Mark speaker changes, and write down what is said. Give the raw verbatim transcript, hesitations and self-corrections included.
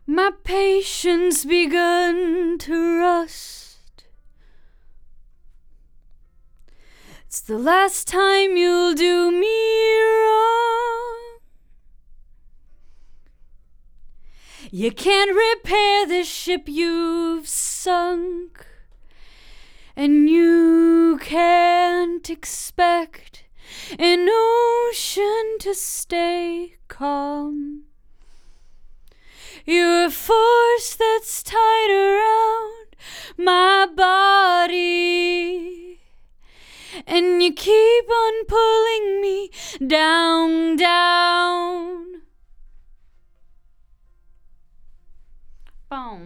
Speaker 1: My patience begun to rust. It's the last time you'll do me wrong. You can't repair the ship you've sunk, and you can't expect an ocean to stay calm. You're a force that's tied around my body, and you keep on pulling me down, down. Boom.